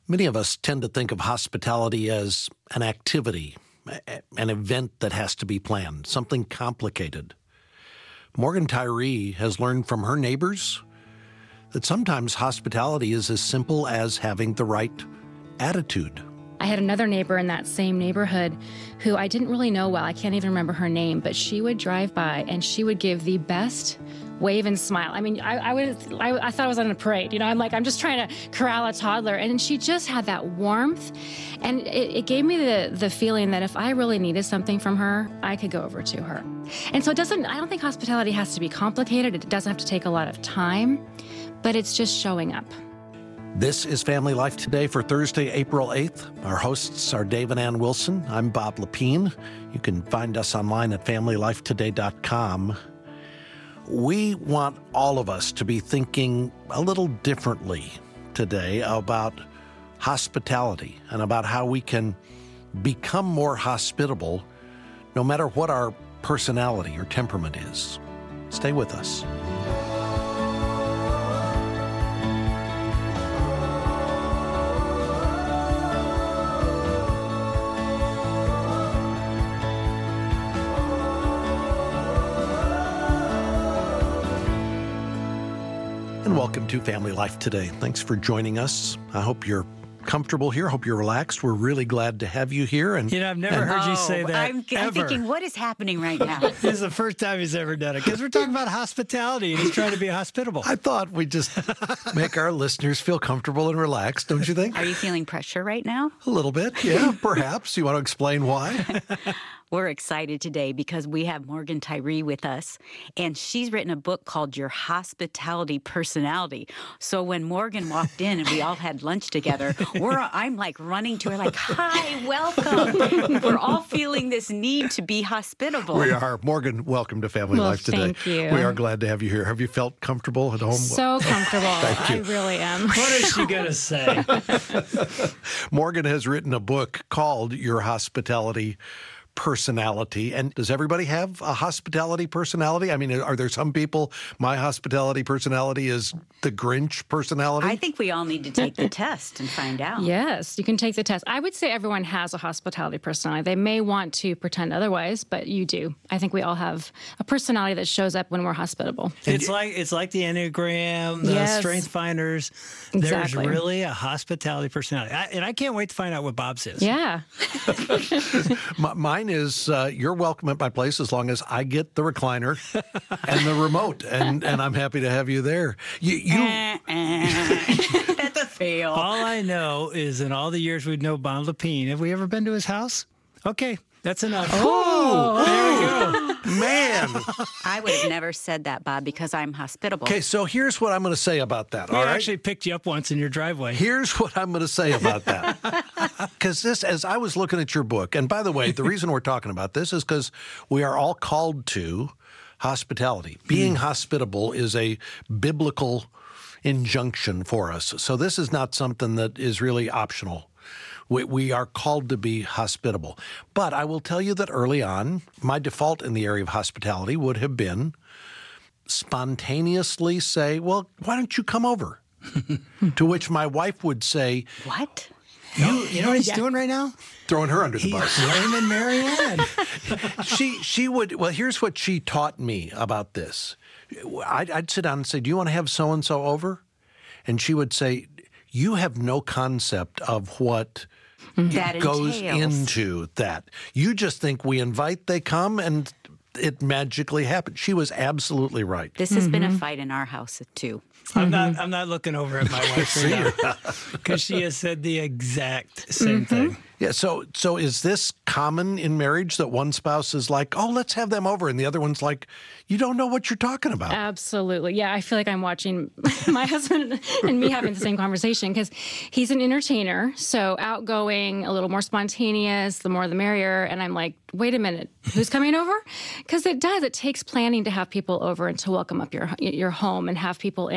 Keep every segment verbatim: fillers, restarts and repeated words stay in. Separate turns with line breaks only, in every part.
Many of us tend to think of hospitality as an activity, an event that has to be planned, something complicated. Morgan Tyree has learned from her neighbors that sometimes hospitality is as simple as having the right attitude.
I had another neighbor in that same neighborhood who I didn't really know well. I can't even remember her name, but she would drive by and she would give the best wave and smile. I mean, I, I was, I, I thought I was on a parade. You know, I'm like, I'm just trying to corral a toddler. And she just had that warmth. And it, it gave me the, the feeling that if I really needed something from her, I could go over to her. And so it doesn't, I don't think hospitality has to be complicated. It doesn't have to take a lot of time, but it's just showing up.
This is Family Life Today for Thursday, April eighth. Our hosts are Dave and Ann Wilson. I'm Bob Lepine. You can find us online at family life today dot com. We want all of us to be thinking a little differently today about hospitality and about how we can become more hospitable no matter what our personality or temperament is. Stay with us. Welcome to Family Life Today. Thanks for joining us. I hope you're comfortable here. Hope you're relaxed. We're really glad to have you here. And
you know, I've never
and,
heard
oh,
you say that.
I'm, I'm thinking, what is happening right now?
This is the first time he's ever done it because we're talking about hospitality and he's trying to be hospitable.
I thought we'd just make our listeners feel comfortable and relaxed, don't you think?
Are you feeling pressure right now?
A little bit, yeah, perhaps. You want to explain why?
We're excited today because we have Morgan Tyree with us, and she's written a book called Your Hospitality Personality. So when Morgan walked in and we all had lunch together, we're I'm like running to her like, hi, welcome. We're all feeling this need to be hospitable.
We are. Morgan, welcome to Family
well,
Life Today.
Thank you.
We are glad to have you here. Have you felt comfortable at home?
So comfortable.
Thank you.
I really am.
What is she going to say?
Morgan has written a book called Your Hospitality Personality. And does everybody have a hospitality personality? I mean, are there some people, my hospitality personality is the Grinch personality?
I think we all need to take the test and find out.
Yes, you can take the test. I would say everyone has a hospitality personality. They may want to pretend otherwise, but you do. I think we all have a personality that shows up when we're hospitable.
It's like it's like the Enneagram, the
Yes.
Strength Finders.
Exactly.
There's really a hospitality personality. I, and I can't wait to find out what Bob says.
Yeah.
M- Mine is uh, you're welcome at my place as long as I get the recliner and the remote, and, and I'm happy to have you there. You, you
Uh, uh, that's a fail.
All I know is in all the years we've known Bob Lepine, have we ever been to his house? Okay, that's enough.
Oh,
there we go.
man.
I would have never said that, Bob, because I'm hospitable.
Okay, so here's what I'm going to say about that.
We
all right?
actually picked you up once in your driveway.
Here's what I'm going to say about that. Because this, as I was looking at your book, and by the way, the reason we're talking about this is because we are all called to hospitality. Being mm. hospitable is a biblical injunction for us. So this is not something that is really optional. We, we are called to be hospitable. But I will tell you that early on, my default in the area of hospitality would have been spontaneously say, well, why don't you come over? To which my wife would say,
What?
You, you know what he's yeah. doing right now?
Throwing her under the
He's
bus.
blaming Marianne.
she she would, well, here's what she taught me about this. I'd, I'd sit down and say, do you want to have so-and-so over? And she would say, you have no concept of what
that
goes
entails.
into that. You just think we invite, they come, and it magically happens. She was absolutely right.
This has mm-hmm. been a fight in our house, too.
I'm not I'm not looking over at my wife right now because she has said the exact same mm-hmm. thing.
Yeah, so so is this common in marriage that one spouse is like, oh, let's have them over, and the other one's like, you don't know what you're talking about?
Absolutely. Yeah, I feel like I'm watching my husband and me having the same conversation because he's an entertainer, so outgoing, a little more spontaneous, the more the merrier, and I'm like, wait a minute, who's coming over? Because it does. It takes planning to have people over and to welcome up your your home and have people in.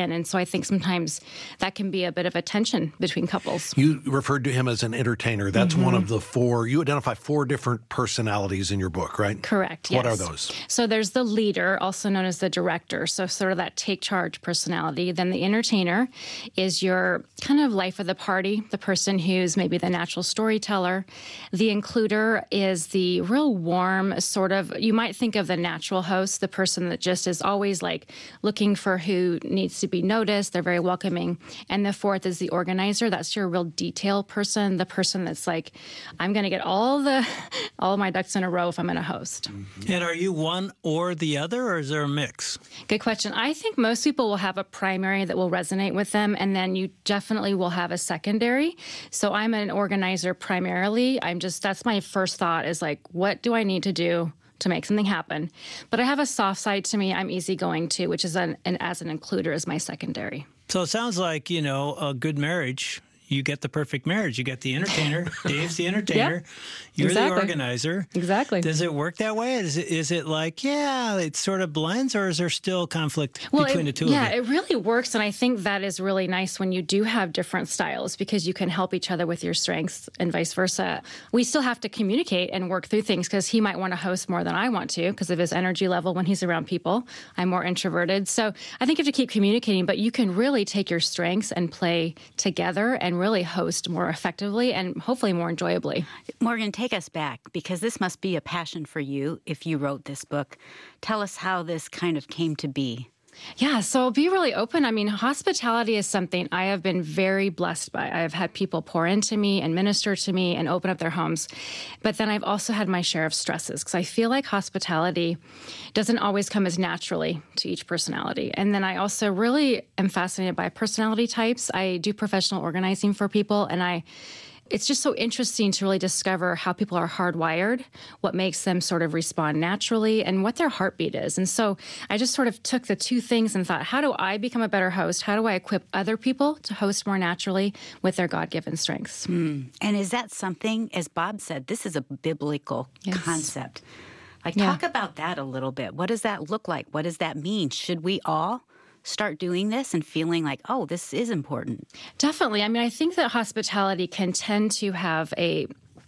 in. And so I think sometimes that can be a bit of a tension between couples.
You referred to him as an entertainer. That's mm-hmm. one of the four, you identify four different personalities in your book, right?
Correct,
What
yes.
are those?
So there's the leader, also known as the director. So sort of that take charge personality. Then the entertainer is your kind of life of the party, the person who's maybe the natural storyteller. The includer is the real warm sort of, you might think of the natural host, the person that just is always like looking for who needs to be noticed. They're very welcoming. And the fourth is the organizer. That's your real detail person, the person that's like, I'm going to get all the all of my ducks in a row if I'm going to host.
And are you one or the other, or is there a mix?
Good question. I think most people will have a primary that will resonate with them, and then you definitely will have a secondary. So I'm an organizer primarily. I'm just, that's my first thought is like, what do I need to do to make something happen? But I have a soft side to me. I'm easygoing too, which is an, an as an includer is my secondary.
So it sounds like, you know, a good marriage. You get the perfect marriage. You get the entertainer. Dave's the entertainer.
Yep,
You're
exactly.
the organizer.
Exactly.
Does it work that way? Is it, is it like, yeah, it sort of blends, or is there still conflict
well,
between
it,
the two
yeah,
of you?
it really works. And I think that is really nice when you do have different styles because you can help each other with your strengths and vice versa. We still have to communicate and work through things because he might want to host more than I want to because of his energy level when he's around people. I'm more introverted. So I think you have to keep communicating, but you can really take your strengths and play together and really host more effectively and hopefully more enjoyably.
Morgan, take us back, because this must be a passion for you if you wrote this book. Tell us how this kind of came to be.
Yeah, so I'll be really open. I mean, hospitality is something I have been very blessed by. I have had people pour into me and minister to me and open up their homes. But then I've also had my share of stresses because I feel like hospitality doesn't always come as naturally to each personality. And then I also really am fascinated by personality types. I do professional organizing for people, and I it's just so interesting to really discover how people are hardwired, what makes them sort of respond naturally, and what their heartbeat is. And so I just sort of took the two things and thought, how do I become a better host? How do I equip other people to host more naturally with their God-given strengths?
Mm. And is that something, as Bob said, this is a biblical yes. concept. Like,
yeah.
talk about that a little bit. What does that look like? What does that mean? Should we all start doing this and feeling like, oh, this is important?
Definitely. I mean, I think that hospitality can tend to have a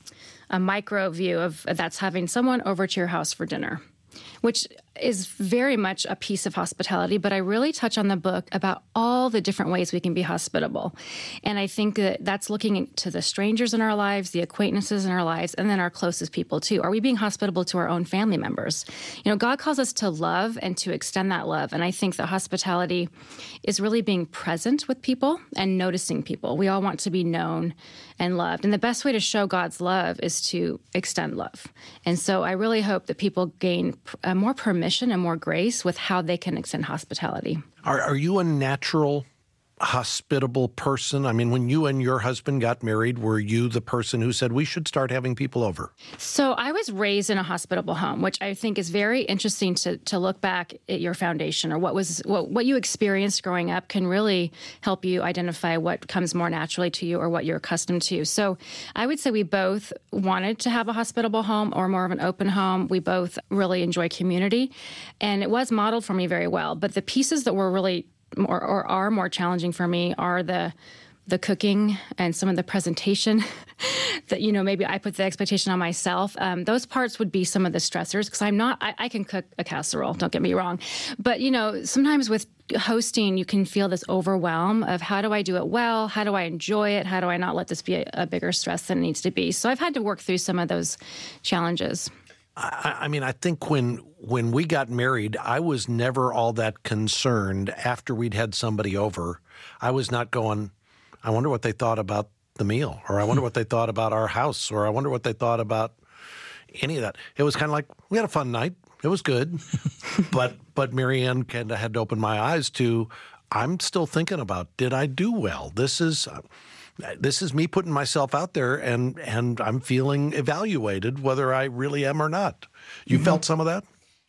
a micro view of that's having someone over to your house for dinner, which is very much a piece of hospitality, but I really touch on the book about all the different ways we can be hospitable. And I think that that's looking into the strangers in our lives, the acquaintances in our lives, and then our closest people too. Are we being hospitable to our own family members? You know, God calls us to love and to extend that love. And I think that hospitality is really being present with people and noticing people. We all want to be known and loved. And the best way to show God's love is to extend love. And so I really hope that people gain uh, more permission and more grace with how they can extend hospitality.
Are, are you a natural hospitable person? I mean, when you and your husband got married, were you the person who said we should start having people over?
So I was raised in a hospitable home, which I think is very interesting to to look back at your foundation or what was what, what you experienced growing up can really help you identify what comes more naturally to you or what you're accustomed to. So I would say we both wanted to have a hospitable home or more of an open home. We both really enjoy community, and it was modeled for me very well. But the pieces that were really Or, or are more challenging for me are the the cooking and some of the presentation that, you know, maybe I put the expectation on myself. Um, those parts would be some of the stressors because I'm not, I, I can cook a casserole, don't get me wrong. But, you know, sometimes with hosting, you can feel this overwhelm of how do I do it well? How do I enjoy it? How do I not let this be a, a bigger stress than it needs to be? So I've had to work through some of those challenges.
I, I mean, I think when when we got married, I was never all that concerned after we'd had somebody over. I was not going, I wonder what they thought about the meal, or I wonder what they thought about our house, or I wonder what they thought about any of that. It was kind of like, we had a fun night. It was good. but but Marianne kind of had to open my eyes to, I'm still thinking about, did I do well? This is... Uh, This is me putting myself out there, and, and I'm feeling evaluated whether I really am or not. You mm-hmm. felt some of that?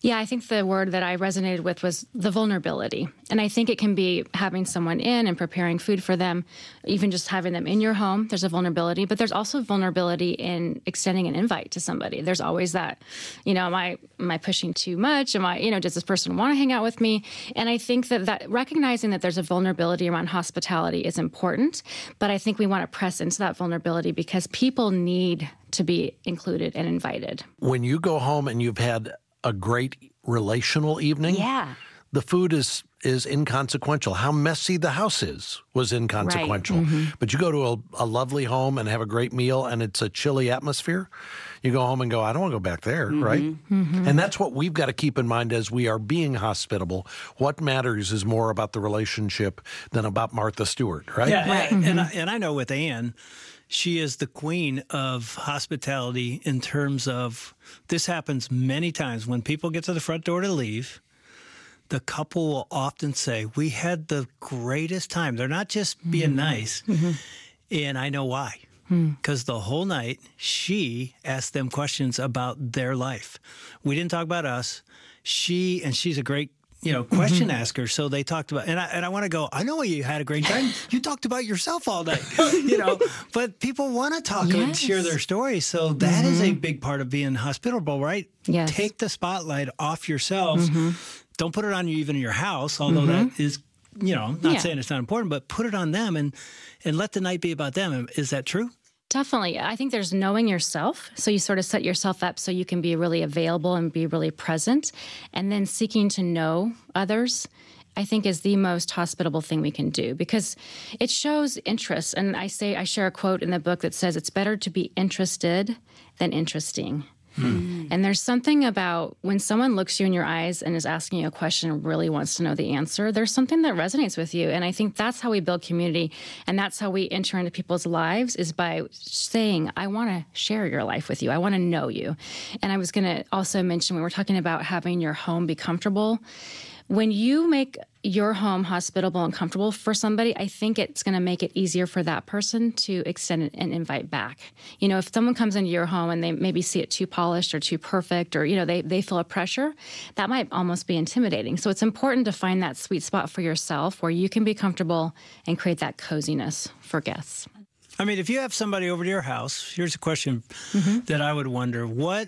Yeah, I think the word that I resonated with was the vulnerability. And I think it can be having someone in and preparing food for them, even just having them in your home. There's a vulnerability, but there's also vulnerability in extending an invite to somebody. There's always that, you know, am I, am I pushing too much? Am I, you know, does this person want to hang out with me? And I think that, that recognizing that there's a vulnerability around hospitality is important, but I think we want to press into that vulnerability because people need to be included and invited.
When you go home and you've had a great relational evening,
Yeah.
the food is is inconsequential. How messy the house is was inconsequential.
Right. Mm-hmm.
But you go to a, a lovely home and have a great meal and it's a chilly atmosphere, you go home and go, I don't want to go back there, mm-hmm. right? Mm-hmm. And that's what we've got to keep in mind as we are being hospitable. What matters is more about the relationship than about Martha Stewart, right?
Yeah,
Right.
and, and, I, and I know with Anne, she is the queen of hospitality in terms of, this happens many times when people get to the front door to leave. The couple will often say, we had the greatest time. They're not just being mm-hmm. nice. Mm-hmm. And I know why. Because the whole night, she asked them questions about their life. We didn't talk about us. She, and she's a great, you know, question mm-hmm. asker. So they talked about, and I, and I want to go, I know you had a great time. You talked about yourself all night, you know, but people want to talk yes. and share their stories. So that mm-hmm. is a big part of being hospitable, right?
Yes.
Take the spotlight off yourself. Mm-hmm. Don't put it on you even in your house, although
mm-hmm.
that is, you know, not
yeah.
saying it's not important, but put it on them and, and let the night be about them. Is that true?
Definitely. I think there's knowing yourself. So you sort of set yourself up so you can be really available and be really present. And then seeking to know others, I think, is the most hospitable thing we can do because it shows interest. And I say, I share a quote in the book that says, it's better to be interested than interesting. Hmm. And there's something about when someone looks you in your eyes and is asking you a question and really wants to know the answer, there's something that resonates with you. And I think that's how we build community. And that's how we enter into people's lives is by saying, I want to share your life with you. I want to know you. And I was going to also mention, when we're talking about having your home be comfortable, when you make your home hospitable and comfortable for somebody, I think it's going to make it easier for that person to extend an invite back. You know, if someone comes into your home and they maybe see it too polished or too perfect, or, you know, they, they feel a pressure, that might almost be intimidating. So it's important to find that sweet spot for yourself where you can be comfortable and create that coziness for guests.
I mean, if you have somebody over to your house, here's a question mm-hmm. that I would wonder. What,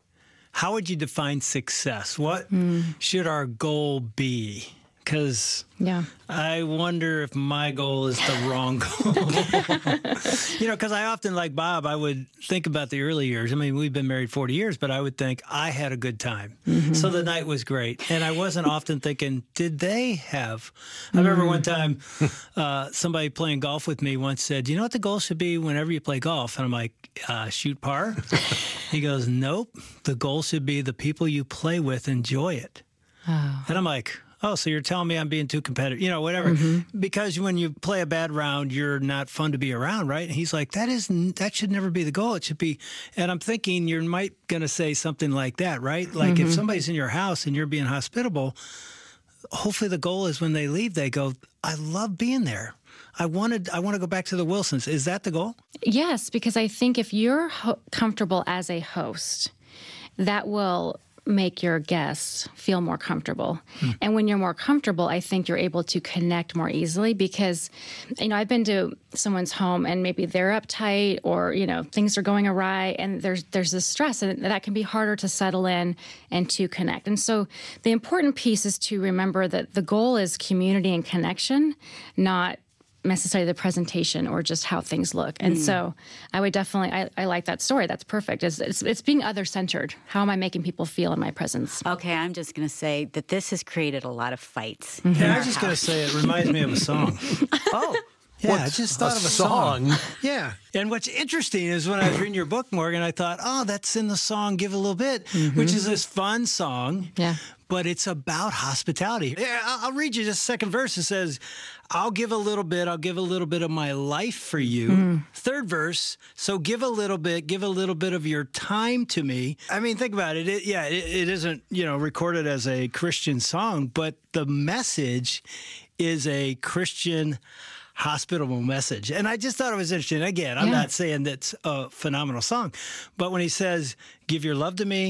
how would you define success? What mm. should our goal be? Because yeah. I wonder if my goal is the wrong goal. You know, because I often, like Bob, I would think about the early years. I mean, we've been married forty years, but I would think I had a good time. Mm-hmm. So the night was great. And I wasn't often thinking, did they have? I remember one time uh, somebody playing golf with me once said, do you know what the goal should be whenever you play golf? And I'm like, uh, shoot par? He goes, nope. The goal should be the people you play with enjoy it. Oh. And I'm like, oh, so you're telling me I'm being too competitive, you know, whatever. Mm-hmm. Because when you play a bad round, you're not fun to be around, right? And he's like, that is, that should never be the goal. It should be, and I'm thinking you might going to say something like that, right? Like mm-hmm. if somebody's in your house and you're being hospitable, hopefully the goal is when they leave, they go, I love being there. I wanted, I want to go back to the Wilsons. Is that the goal?
Yes, because I think if you're ho- comfortable as a host, that will make your guests feel more comfortable. Hmm. And when you're more comfortable, I think you're able to connect more easily because, you know, I've been to someone's home and maybe they're uptight or, you know, things are going awry and there's there's this stress and that can be harder to settle in and to connect. And so the important piece is to remember that the goal is community and connection, not necessarily the presentation or just how things look. And mm. so I would definitely, I, I like that story. That's perfect. It's, it's, it's being other-centered. How am I making people feel in my presence?
Okay, I'm just going to say that this has created a lot of fights.
Mm-hmm. Yeah, I was just going to say it reminds me of a song.
Oh.
Yeah,
What's
I just thought
a
of a
song.
song. Yeah. And what's interesting is when I was reading your book, Morgan, I thought, oh, that's in the song Give a Little Bit, mm-hmm. which is this fun song.
Yeah.
But it's about hospitality. Yeah, I'll, I'll read you just a second verse. It says, I'll give a little bit. I'll give a little bit of my life for you. Mm. Third verse, so give a little bit. Give a little bit of your time to me. I mean, think about it. it yeah, it, it isn't, you know, recorded as a Christian song, but the message is a Christian hospitable message. And I just thought it was interesting. Again, I'm yeah. not saying that's a phenomenal song, but when he says, give your love to me,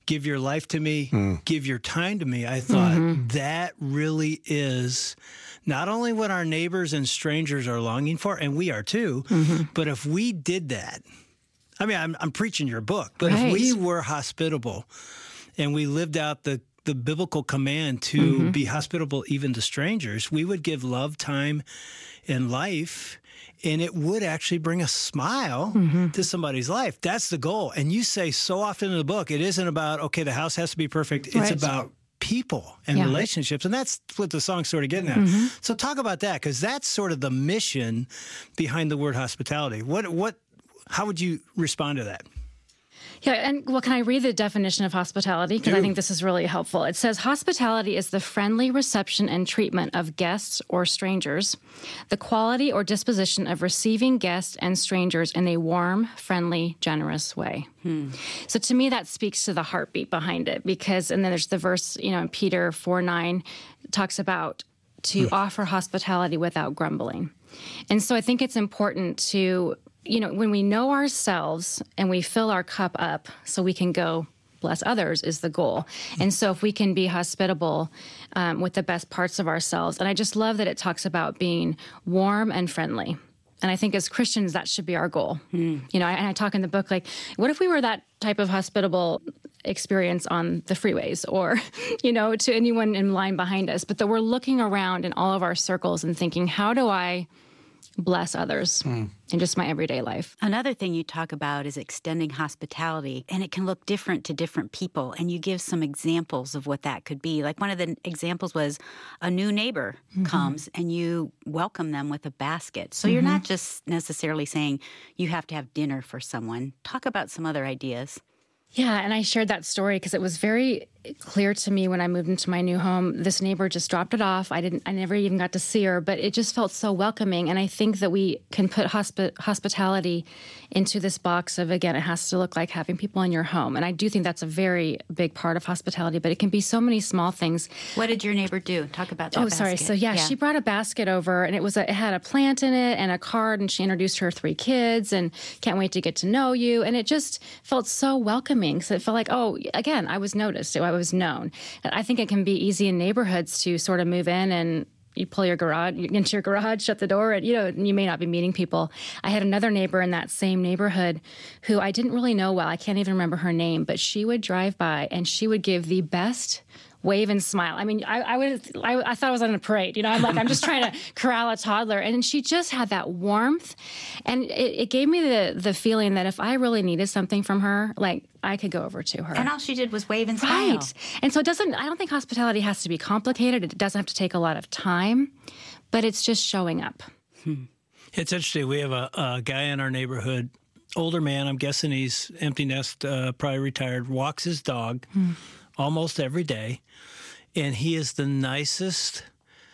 give your life to me, mm. give your time to me. I thought mm-hmm. that really is not only what our neighbors and strangers are longing for, and we are too, mm-hmm. but if we did that, I mean, I'm, I'm preaching your book, but right. if we were hospitable and we lived out the, the biblical command to mm-hmm. be hospitable even to strangers, we would give love, time, and life, and it would actually bring a smile mm-hmm. to somebody's life. That's the goal. And you say so often in the book, it isn't about, okay, the house has to be perfect. It's right. about people and yeah. relationships. And that's what the song's sort of getting at. Mm-hmm. So talk about that, because that's sort of the mission behind the word hospitality. What, what, how would you respond to that?
Yeah, and well, can I read the definition of hospitality? Because I think this is really helpful. It says, hospitality is the friendly reception and treatment of guests or strangers, the quality or disposition of receiving guests and strangers in a warm, friendly, generous way. Hmm. So to me, that speaks to the heartbeat behind it, because, and then there's the verse, you know, in Peter four nine, talks about to hmm. offer hospitality without grumbling. And so I think it's important to, you know, when we know ourselves and we fill our cup up so we can go bless others is the goal. And so if we can be hospitable um, with the best parts of ourselves, and I just love that it talks about being warm and friendly. And I think as Christians, that should be our goal. Mm. You know, and I talk in the book, like, what if we were that type of hospitable experience on the freeways or, you know, to anyone in line behind us, but that we're looking around in all of our circles and thinking, how do I bless others mm. in just my everyday life?
Another thing you talk about is extending hospitality, and it can look different to different people. And you give some examples of what that could be. Like one of the examples was a new neighbor mm-hmm. comes and you welcome them with a basket. So mm-hmm. you're not just necessarily saying you have to have dinner for someone. Talk about some other ideas.
Yeah, and I shared that story because it was very clear to me when I moved into my new home. This neighbor just dropped it off. I didn't. I never even got to see her, but it just felt so welcoming. And I think that we can put hospi- hospitality into this box of, again, it has to look like having people in your home. And I do think that's a very big part of hospitality, but it can be so many small things.
What did your neighbor do? Talk about that
Oh,
basket.
sorry. So yeah, yeah, she brought a basket over, and it was a, it had a plant in it and a card, and she introduced her three kids and can't wait to get to know you. And it just felt so welcoming. So it felt like, oh, again, I was noticed. I was known. And I think it can be easy in neighborhoods to sort of move in and you pull your garage into your garage, shut the door, and you know, you may not be meeting people. I had another neighbor in that same neighborhood who I didn't really know well. I can't even remember her name, but she would drive by and she would give the best wave and smile. I mean, I, I was, I, I thought I was on a parade, you know, I'm like, I'm just trying to corral a toddler. And she just had that warmth. And it, it gave me the, the feeling that if I really needed something from her, like I could go over to her.
And all she did was wave and smile.
Right. And so it doesn't, I don't think hospitality has to be complicated. It doesn't have to take a lot of time, but it's just showing up.
Hmm. It's interesting. We have a, a guy in our neighborhood, older man, I'm guessing he's empty nest, uh, probably retired, walks his dog hmm. almost every day. And he is the nicest,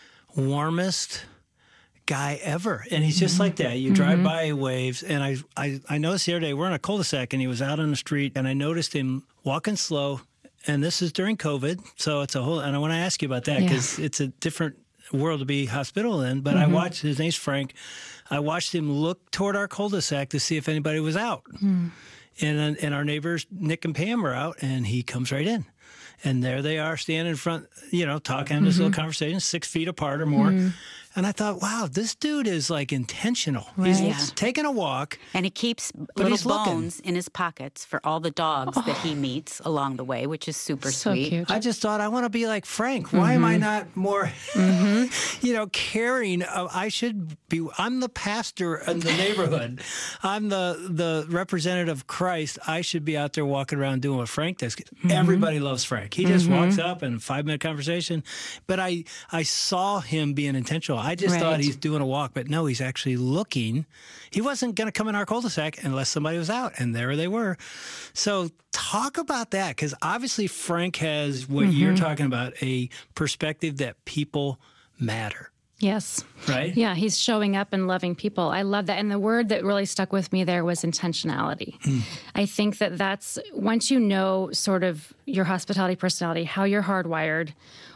warmest guy ever. And he's just mm-hmm. like that. You drive mm-hmm. by, he waves. And I, I, I noticed the other day, we're in a cul-de-sac, and he was out on the street, and I noticed him walking slow. And this is during COVID, so it's a whole, and I want to ask you about that, because yeah. it's a different world to be hospitable in. But mm-hmm. I watched, his name's Frank, I watched him look toward our cul-de-sac to see if anybody was out. Mm. And, and our neighbors, Nick and Pam, were out, and he comes right in. And there they are standing in front, you know, talking, mm-hmm. this little conversation, six feet apart or more. Mm-hmm. And I thought, wow, this dude is like intentional. Right. He's yeah. taking a walk.
And he keeps little bones looking in his pockets for all the dogs oh. that he meets along the way, which is super
so
sweet.
Cute.
I just thought, I want to be like Frank. Why mm-hmm. am I not more, mm-hmm. you know, caring? Of, I should be, I'm the pastor in the neighborhood. I'm the, the representative of Christ. I should be out there walking around doing what Frank does. Mm-hmm. Everybody loves Frank. He just mm-hmm. walks up and a five-minute conversation. But I, I saw him being intentional. I just right. thought he's doing a walk, but no, he's actually looking. He wasn't going to come in our cul-de-sac unless somebody was out, and there they were. So talk about that, because obviously Frank has what mm-hmm. you're talking about, a perspective that people matter.
Yes.
Right?
Yeah, he's showing up and loving people. I love that. And the word that really stuck with me there was intentionality. Mm. I think that that's, once you know sort of your hospitality personality, how you're hardwired,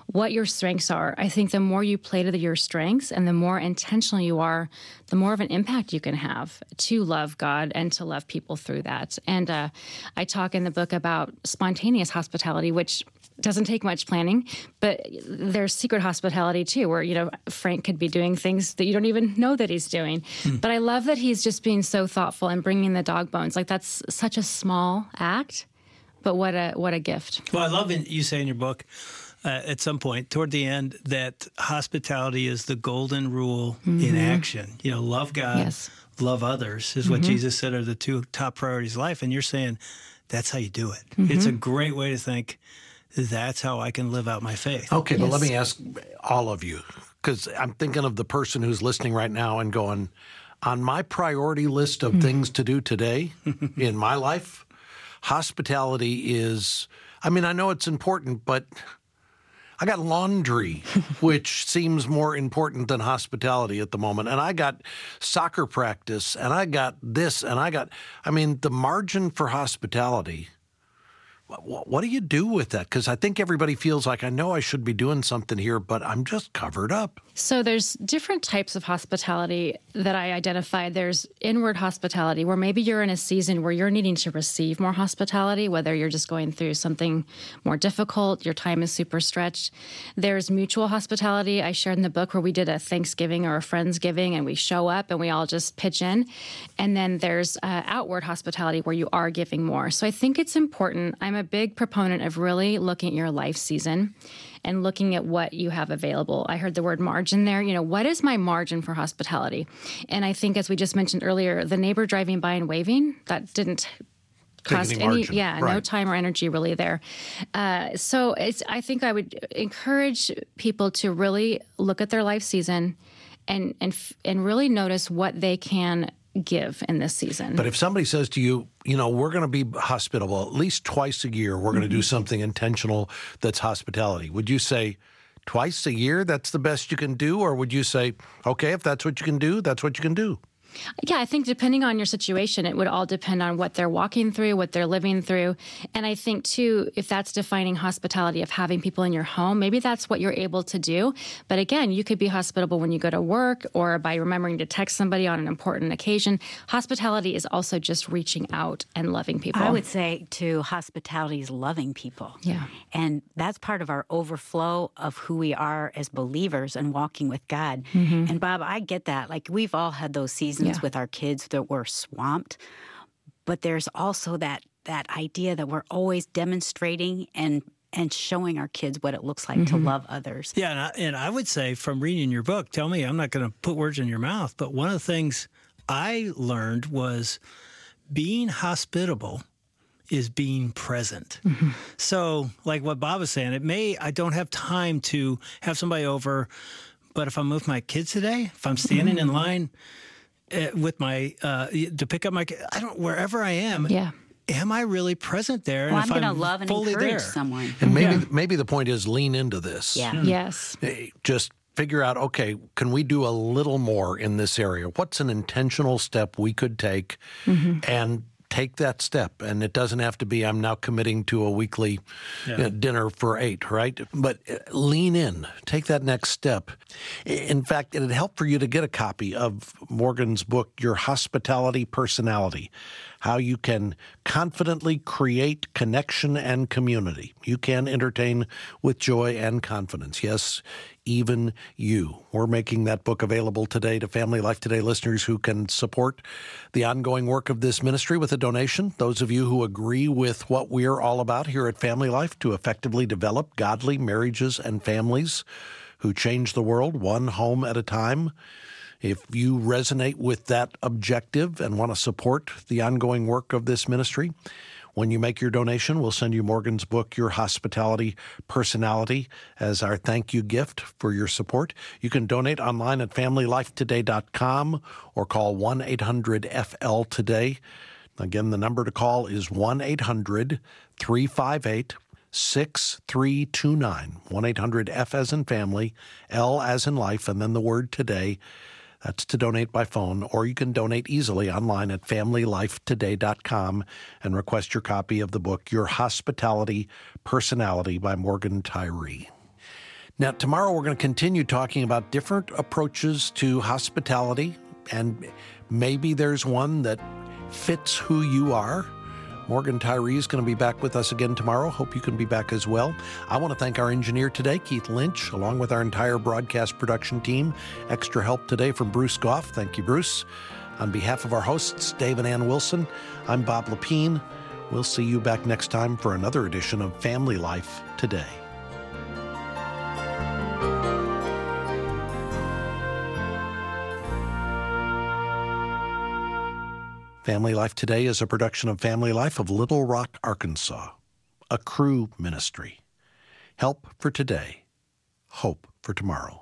what your strengths are. I think the more you play to your strengths and the more intentional you are, the more of an impact you can have to love God and to love people through that. And uh, I talk in the book about spontaneous hospitality, which doesn't take much planning, but there's secret hospitality too, where, you know, Frank could be doing things that you don't even know that he's doing. Hmm. But I love that he's just being so thoughtful and bringing the dog bones. Like, that's such a small act, but what a what a gift.
Well, I love it. You say in your book, uh, at some point toward the end, that hospitality is the golden rule mm-hmm. in action. You know, love God,
yes.
love others is what mm-hmm. Jesus said are the two top priorities of life. And you're saying that's how you do it.
Mm-hmm.
It's a great way to think. That's how I can live out my faith.
Okay,
yes.
but let me ask all of you, because I'm thinking of the person who's listening right now and going, on my priority list of mm. things to do today in my life, hospitality is, I mean, I know it's important, but I got laundry, which seems more important than hospitality at the moment. And I got soccer practice, and I got this, and I got, I mean, the margin for hospitality. What do you do with that? Because I think everybody feels like, I know I should be doing something here, but I'm just covered up.
So there's different types of hospitality that I identified. There's inward hospitality, where maybe you're in a season where you're needing to receive more hospitality, whether you're just going through something more difficult, your time is super stretched. There's mutual hospitality. I shared in the book where we did a Thanksgiving or a Friendsgiving, and we show up and we all just pitch in. And then there's uh, outward hospitality, where you are giving more. So I think it's important. I'm a big proponent of really looking at your life season and looking at what you have available. I heard the word margin there. You know, what is my margin for hospitality? And I think, as we just mentioned earlier, the neighbor driving by and waving, that didn't cost
any,
any
margin.
yeah,
right.
no time or energy really there. Uh, so it's, I think I would encourage people to really look at their life season and and and really notice what they can give in this season.
But if somebody says to you, you know, we're going to be hospitable at least twice a year, we're going to mm-hmm. do something intentional that's hospitality, would you say twice a year, that's the best you can do? Or would you say, okay, if that's what you can do, that's what you can do?
Yeah, I think depending on your situation, it would all depend on what they're walking through, what they're living through. And I think, too, if that's defining hospitality of having people in your home, maybe that's what you're able to do. But again, you could be hospitable when you go to work or by remembering to text somebody on an important occasion. Hospitality is also just reaching out and loving people.
I would say, too, hospitality is loving people.
Yeah.
And that's part of our overflow of who we are as believers and walking with God.
Mm-hmm.
And, Bob, I get that. Like, we've all had those seasons. Yeah. with our kids that we're swamped, but there's also that that idea that we're always demonstrating and and showing our kids what it looks like mm-hmm. to love others.
Yeah, and I, and I would say from reading your book, tell me, I'm not going to put words in your mouth, but one of the things I learned was being hospitable is being present. Mm-hmm. So like what Bob was saying, it may, I don't have time to have somebody over, but if I'm with my kids today, if I'm standing mm-hmm. in line Uh, with my uh, to pick up my, I don't wherever I am.
Yeah.
Am I really present there?
Well,
and
I'm
if
going to love and encourage
there,
someone.
And maybe
yeah.
maybe the point is lean into this.
Yeah.
Mm. Yes.
Just figure out, okay, can we do a little more in this area? What's an intentional step we could take mm-hmm. and take that step? And it doesn't have to be, I'm now committing to a weekly yeah. you know, dinner for eight, right? But lean in, take that next step. In fact, it'd help for you to get a copy of Morgan's book, Your Hospitality Personality, how you can confidently create connection and community. You can entertain with joy and confidence. Yes, even you. We're making that book available today to Family Life Today listeners who can support the ongoing work of this ministry with a donation. Those of you who agree with what we're all about here at Family Life to effectively develop godly marriages and families who change the world one home at a time. If you resonate with that objective and want to support the ongoing work of this ministry, when you make your donation, we'll send you Morgan's book, Your Hospitality Personality, as our thank you gift for your support. You can donate online at family life today dot com or call one eight hundred F L today. Again, the number to call is one eight hundred three five eight six three two nine. one eight hundred F as in family, L as in life, and then the word today. That's to donate by phone, or you can donate easily online at family life today dot com and request your copy of the book, Your Hospitality Personality by Morgan Tyree. Now, tomorrow we're going to continue talking about different approaches to hospitality, and maybe there's one that fits who you are. Morgan Tyree is going to be back with us again tomorrow. Hope you can be back as well. I want to thank our engineer today, Keith Lynch, along with our entire broadcast production team. Extra help today from Bruce Goff. Thank you, Bruce. On behalf of our hosts, Dave and Ann Wilson, I'm Bob Lepine. We'll see you back next time for another edition of Family Life Today. Family Life Today is a production of Family Life of Little Rock, Arkansas, a Cru ministry. Help for today, hope for tomorrow.